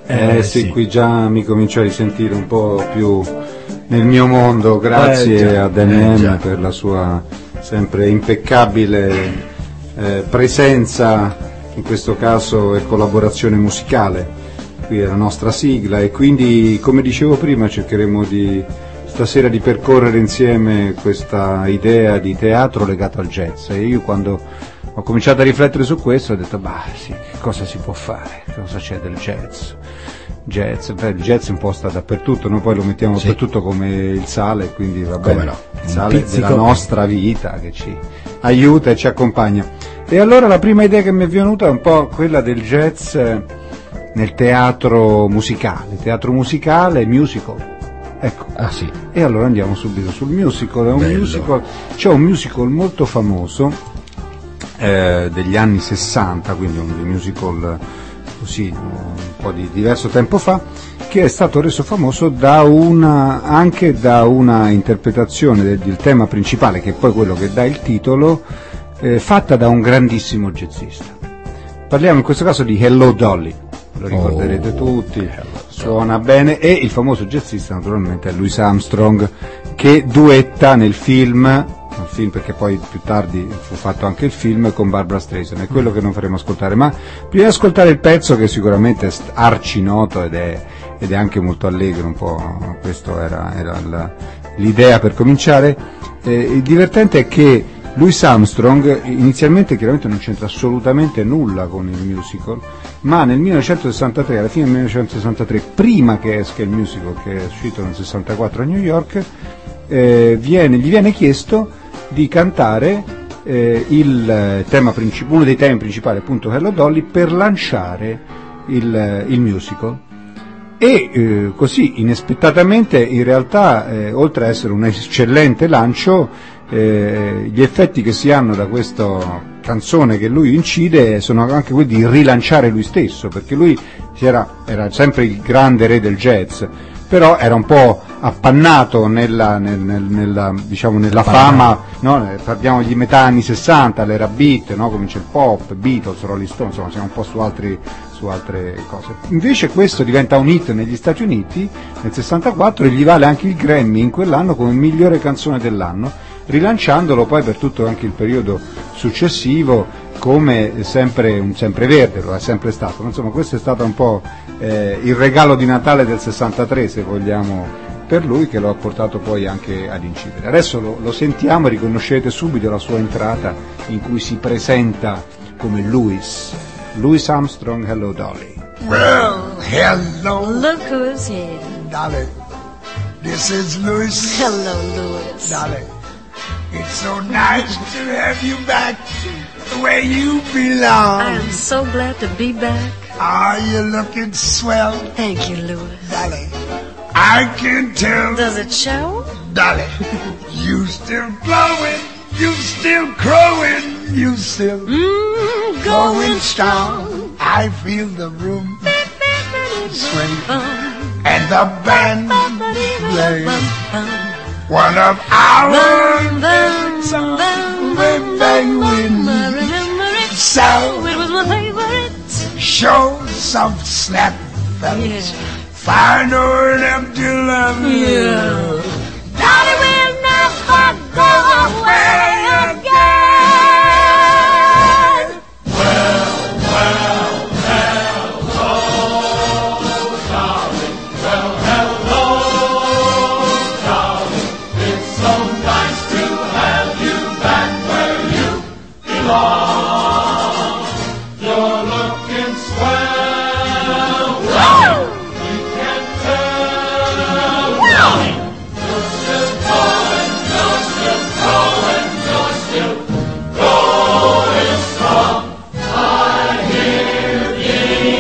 Sì, qui già mi comincio a risentire un po' più nel mio mondo, grazie a Daniel per la sua sempre impeccabile presenza, in questo caso e collaborazione musicale, qui è la nostra sigla, e quindi, come dicevo prima, cercheremo stasera di percorrere insieme questa idea di teatro legato al jazz. E io, quando ho cominciato a riflettere su questo, ho detto, sì, che cosa si può fare? Cosa c'è del jazz? Il jazz un po' sta dappertutto, noi poi lo mettiamo dappertutto come il sale, quindi va bene, no? Il sale della nostra vita che ci aiuta e ci accompagna. E allora la prima idea che mi è venuta è un po' quella del jazz nel teatro musicale, musical. Ecco. Sì. E allora andiamo subito sul musical. C'è un musical molto famoso degli anni 60, quindi un musical così un po' di diverso tempo fa, che è stato reso famoso anche da una interpretazione del tema principale, che è poi quello che dà il titolo, fatta da un grandissimo jazzista. Parliamo in questo caso di Hello Dolly, lo ricorderete tutti, suona bene, e il famoso jazzista naturalmente è Louis Armstrong, che duetta nel film, perché poi più tardi fu fatto anche il film, con Barbra Streisand. È quello che non faremo ascoltare, ma prima di ascoltare il pezzo, che sicuramente è arcinoto ed è anche molto allegro, un po', questo era l'idea per cominciare. Il divertente è che Louis Armstrong inizialmente chiaramente non c'entra assolutamente nulla con il musical, ma nel 1963, alla fine del 1963, prima che esca il musical, che è uscito nel 64 a New York, gli viene chiesto di cantare uno dei temi principali, appunto Hello Dolly, per lanciare il musical. E così inaspettatamente, in realtà, oltre a essere un eccellente lancio, gli effetti che si hanno da questa canzone che lui incide sono anche quelli di rilanciare lui stesso, perché lui era sempre il grande re del jazz, però era un po' appannato nella fama, no? Parliamo di metà anni 60, l'era beat, no? Comincia il pop, Beatles, Rolling Stones, insomma siamo un po' su altre cose. Invece questo diventa un hit negli Stati Uniti nel 64 e gli vale anche il Grammy in quell'anno come migliore canzone dell'anno, rilanciandolo poi per tutto anche il periodo successivo come un sempreverde, lo è sempre stato. Insomma, questo è stato un po' il regalo di Natale del 63, se vogliamo, per lui, che lo ha portato poi anche ad incidere. Adesso lo sentiamo e riconoscete subito la sua entrata, in cui si presenta come Louis Armstrong. Hello Dolly. Well, hello. Look who's here. Dolly. This is Louis. Hello, Louis. Dolly. It's so nice to have you back where you belong. I am so glad to be back. Are you looking swell? Thank you, Louis. Dolly, I can tell. Does it show? Dolly, you still glowing, you still crowing, you still going strong. I feel the room swing and the band play one of our songs. Bang wind. So it was my favorite. Show some snap, fellas. Find enough to love you. Dolly will never go away again. Well, hello, darling. Well, hello, darling. It's so nice to have you back where you belong. You're looking swell. Whoa! We can tell. You're still going, you're still growing, you're still going strong. I hear the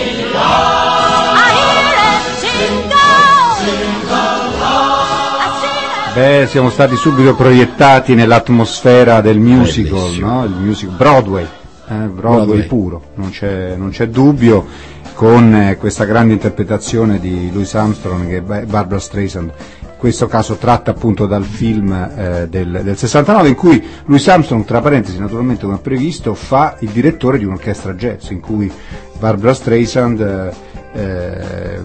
I hear it sing along. Siamo stati subito proiettati nell'atmosfera del musical, no? Il musical Broadway puro, non c'è dubbio, con questa grande interpretazione di Louis Armstrong e Barbra Streisand. In questo caso tratta appunto dal film del 69, in cui Louis Armstrong, tra parentesi naturalmente come previsto, fa il direttore di un'orchestra jazz, in cui Barbra Streisand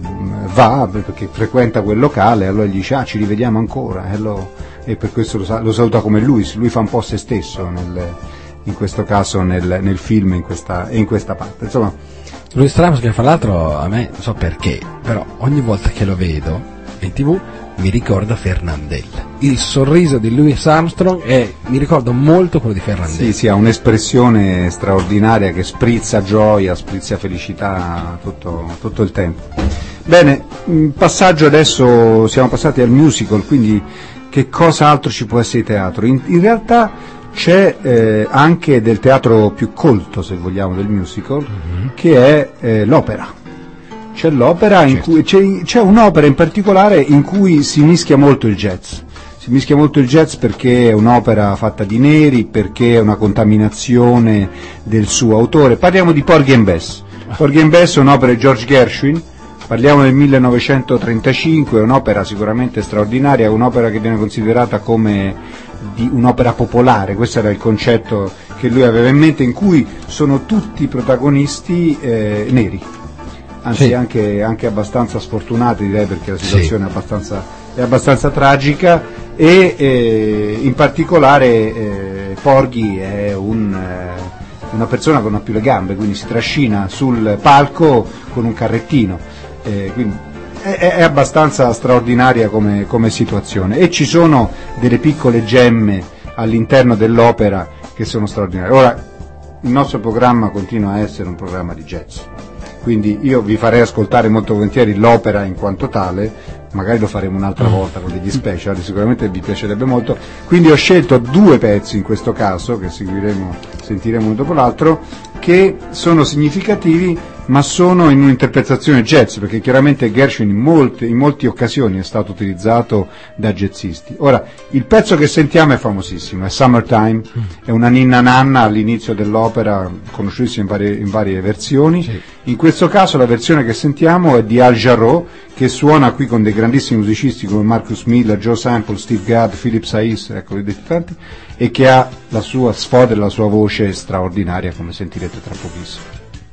va perché frequenta quel locale, allora gli dice ci rivediamo ancora, e per questo lo saluta come lui fa un po' se stesso in questo caso nel film, in questa parte, insomma. Louis Armstrong, fra l'altro, a me non so perché, però ogni volta che lo vedo in TV mi ricorda Fernandel. Il sorriso di Louis Armstrong mi ricorda molto quello di Fernandel. Sì, ha un'espressione straordinaria che sprizza gioia, sprizza felicità tutto il tempo. Bene, passaggio adesso, siamo passati al musical, quindi che cosa altro ci può essere di teatro? In realtà c'è anche del teatro più colto, se vogliamo, del musical, che è l'opera. C'è l'opera, certo. In cui c'è un'opera in particolare in cui si mischia molto il jazz. Si mischia molto il jazz perché è un'opera fatta di neri, perché è una contaminazione del suo autore. Parliamo di Porgy and Bess. Porgy and Bess è un'opera di George Gershwin, parliamo del 1935, è un'opera sicuramente straordinaria, un'opera che viene considerata come un'opera popolare, questo era il concetto che lui aveva in mente, in cui sono tutti protagonisti neri. Anzi, sì, anche abbastanza sfortunati, direi, perché la situazione è abbastanza tragica, e in particolare Porgy è una persona che non ha più le gambe, quindi si trascina sul palco con un carrettino, quindi è abbastanza straordinaria come situazione, e ci sono delle piccole gemme all'interno dell'opera che sono straordinarie. Ora, il nostro programma continua a essere un programma di jazz, quindi io vi farei ascoltare molto volentieri l'opera in quanto tale, magari lo faremo un'altra volta con degli special, sicuramente vi piacerebbe molto, quindi ho scelto 2 pezzi in questo caso, che sentiremo uno dopo l'altro, che sono significativi, ma sono in un'interpretazione jazz, perché chiaramente Gershwin in molte occasioni è stato utilizzato da jazzisti. Ora, il pezzo che sentiamo è famosissimo, è Summertime, è una ninna nanna all'inizio dell'opera, conosciutissima in varie versioni. Sì. In questo caso la versione che sentiamo è di Al Jarreau, che suona qui con dei grandissimi musicisti come Marcus Miller, Joe Sample, Steve Gadd, Philip Saiz, ecco, vedete tanti, e che ha la sua sfoda e la sua voce straordinaria, come sentirete tra pochissimo.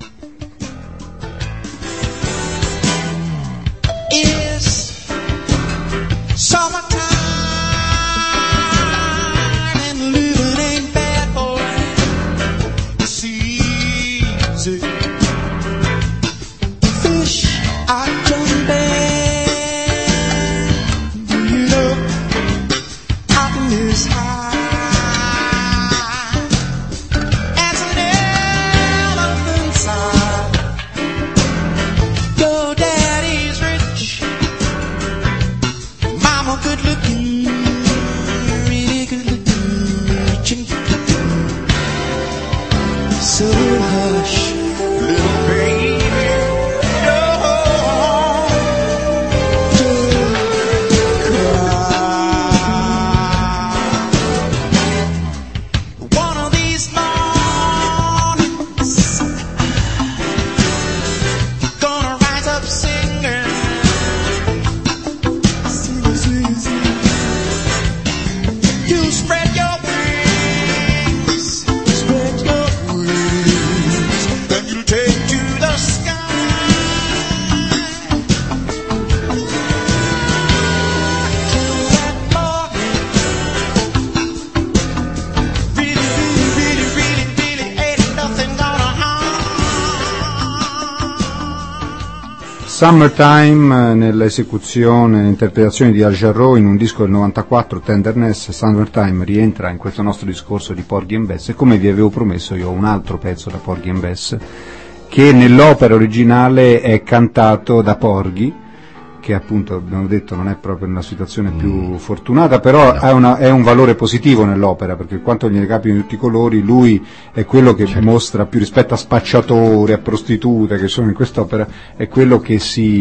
Summertime, nell'esecuzione, nell'interpretazione di Al Jarreau in un disco del 94, Tenderness. Summertime rientra in questo nostro discorso di Porgy and Bess, e come vi avevo promesso io ho un altro pezzo da Porgy and Bess che nell'opera originale è cantato da Porgy, che appunto abbiamo detto non è proprio in una situazione più fortunata, però è un valore positivo nell'opera, perché quanto gliene capita di tutti i colori, lui è quello che mostra più rispetto a spacciatori, a prostitute che sono in quest'opera, è quello che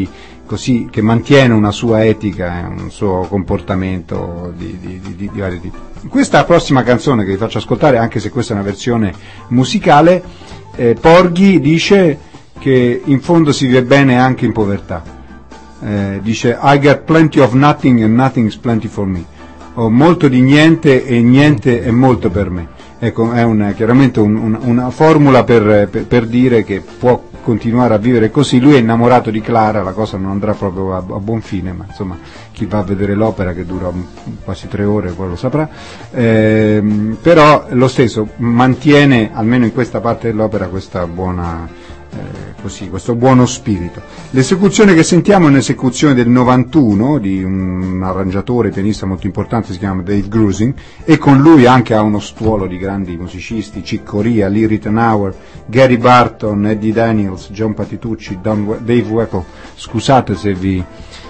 che mantiene una sua etica e un suo comportamento di vari tipi. Questa prossima canzone che vi faccio ascoltare, anche se questa è una versione musicale, Porgy dice che in fondo si vive bene anche in povertà. Dice I got plenty of nothing and nothing is plenty for me. Ho molto di niente e niente è molto per me. Ecco, è chiaramente una formula per dire che continuare a vivere così. Lui è innamorato di Clara, la cosa non andrà proprio a buon fine, ma insomma chi va a vedere l'opera, che dura quasi 3 ore, poi lo saprà, però lo stesso mantiene, almeno in questa parte dell'opera, questa buona questo buono spirito. L'esecuzione che sentiamo è un'esecuzione del 91 di un arrangiatore, pianista molto importante, si chiama Dave Grusin, e con lui anche ha uno stuolo di grandi musicisti: Chick Corea, Lee Ritenour, Gary Barton, Eddie Daniels, John Patitucci, Dave Weckl. Scusate se vi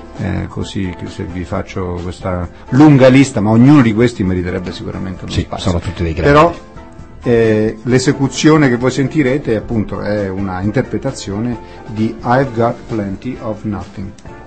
faccio questa lunga lista, ma ognuno di questi meriterebbe sicuramente uno spazio. Sono tutti dei grandi. Però l'esecuzione che voi sentirete appunto è una interpretazione di I've Got Plenty of Nothing.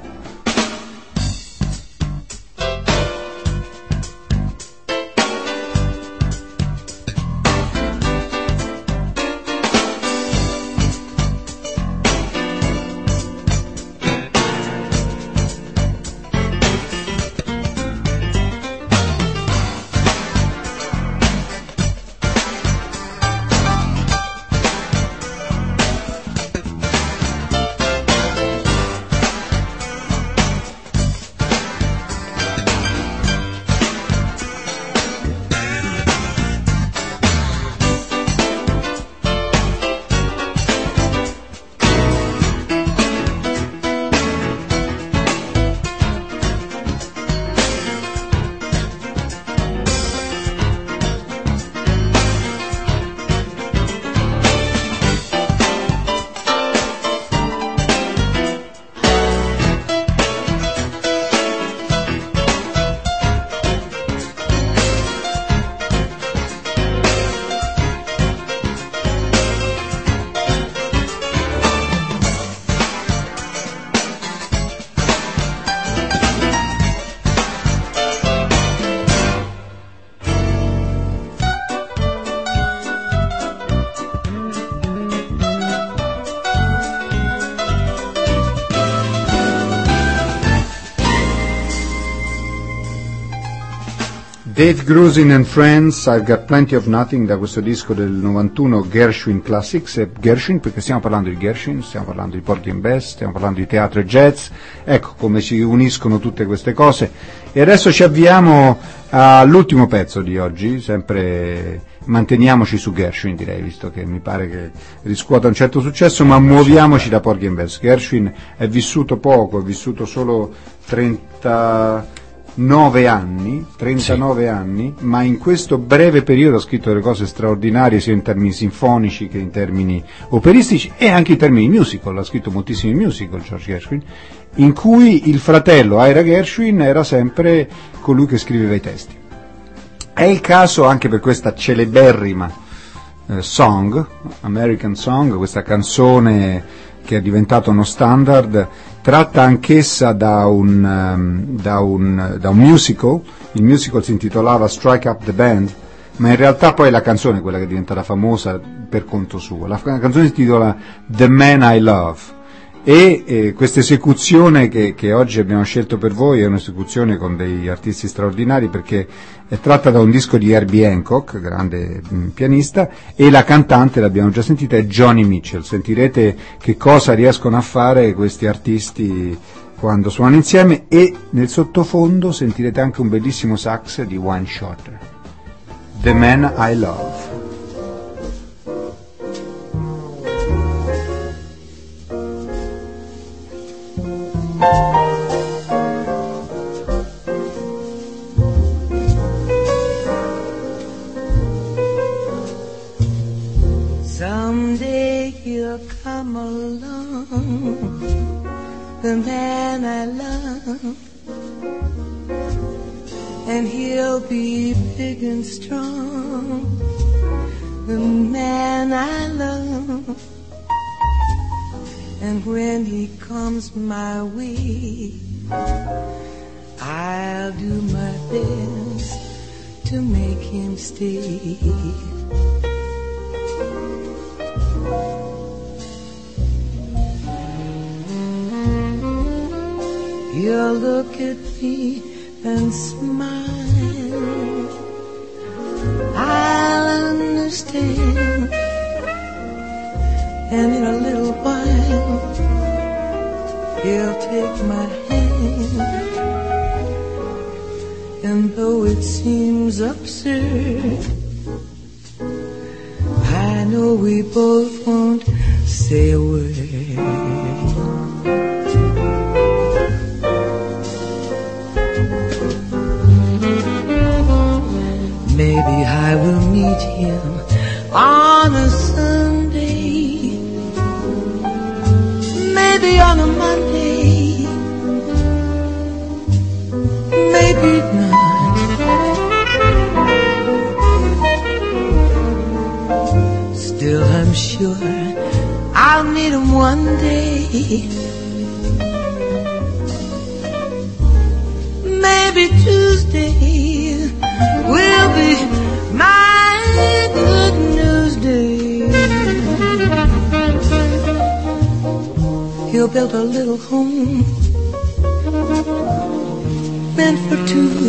Dave Grusin and Friends, I've Got Plenty of Nothing, da questo disco del 91, Gershwin Classics. E Gershwin perché stiamo parlando di Gershwin, stiamo parlando di Porgy and Bess, stiamo parlando di teatro e jazz, ecco come si uniscono tutte queste cose. E adesso ci avviamo all'ultimo pezzo di oggi, sempre manteniamoci su Gershwin, direi, visto che mi pare che riscuota un certo successo, ma muoviamoci da Porgy and Bess. Gershwin è vissuto poco, è vissuto solo 39 anni, ma in questo breve periodo ha scritto delle cose straordinarie, sia in termini sinfonici che in termini operistici e anche in termini musical. Ha scritto moltissimi musical, George Gershwin, in cui il fratello Ira Gershwin era sempre colui che scriveva i testi. È il caso anche per questa celeberrima song, American Song, questa canzone che è diventato uno standard, tratta anch'essa da un musical. Il musical si intitolava Strike Up the Band, ma in realtà poi la canzone è quella che è diventata famosa per conto suo. La canzone si intitola The Man I Love, e questa esecuzione che oggi abbiamo scelto per voi è un'esecuzione con dei artisti straordinari, perché è tratta da un disco di Herbie Hancock, grande pianista, e la cantante, l'abbiamo già sentita, è Joni Mitchell. Sentirete che cosa riescono a fare questi artisti quando suonano insieme, e nel sottofondo sentirete anche un bellissimo sax di Wayne Shorter. The Man I Love. Someday he'll come along, the man I love, and he'll be big and strong, the man I love. And when he comes my way, I'll do my best to make him stay. He'll look at me and smile, I'll understand, and in a little while he'll take my hand. And though it seems absurd, I know we both won't say a word. Maybe I will meet him on a Sunday, maybe on a Monday, maybe not. Still I'm sure I'll meet him one day. Maybe Tuesday will be my good news day. He'll build a little home meant for two.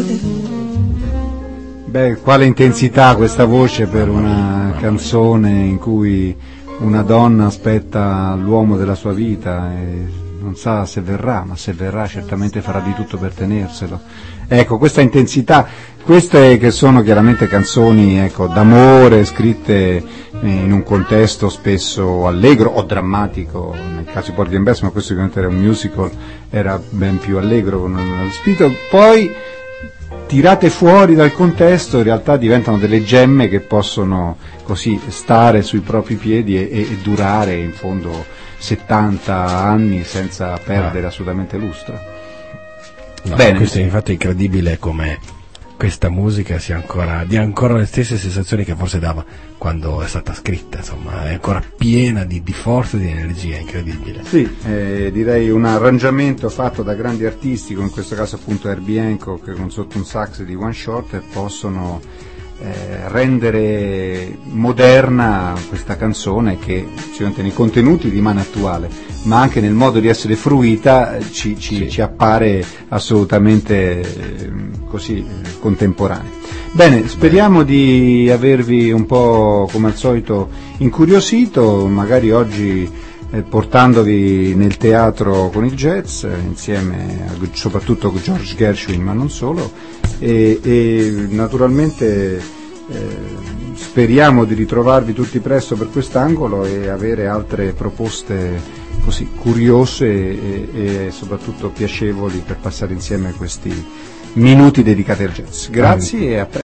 Beh, quale intensità questa voce per una canzone in cui una donna aspetta l'uomo della sua vita e non sa se verrà, ma se verrà certamente farà di tutto per tenerselo. Ecco, questa intensità, queste che sono chiaramente canzoni, ecco, d'amore, scritte in un contesto spesso allegro o drammatico, nel caso di Porgy and Bess, ma questo sicuramente era un musical, era ben più allegro con lo spirito, poi tirate fuori dal contesto in realtà diventano delle gemme che possono così stare sui propri piedi e durare in fondo 70 anni senza perdere assolutamente lustro. No, bene, questo è infatti incredibile come questa musica sia dia ancora le stesse sensazioni che forse dava quando è stata scritta, insomma è ancora piena di forza e di energia, incredibile. Sì, direi un arrangiamento fatto da grandi artisti, come in questo caso appunto Herbie Hancock con sotto un sax di One Shorter, possono rendere moderna questa canzone che sicuramente nei contenuti rimane attuale, ma anche nel modo di essere fruita ci appare assolutamente così contemporanea. Bene, speriamo di avervi un po' come al solito incuriosito, magari oggi portandovi nel teatro con il jazz insieme soprattutto con George Gershwin, ma non solo, e naturalmente speriamo di ritrovarvi tutti presto per quest'angolo e avere altre proposte così curiose e soprattutto piacevoli per passare insieme questi minuti dedicati al jazz. Grazie e a presto.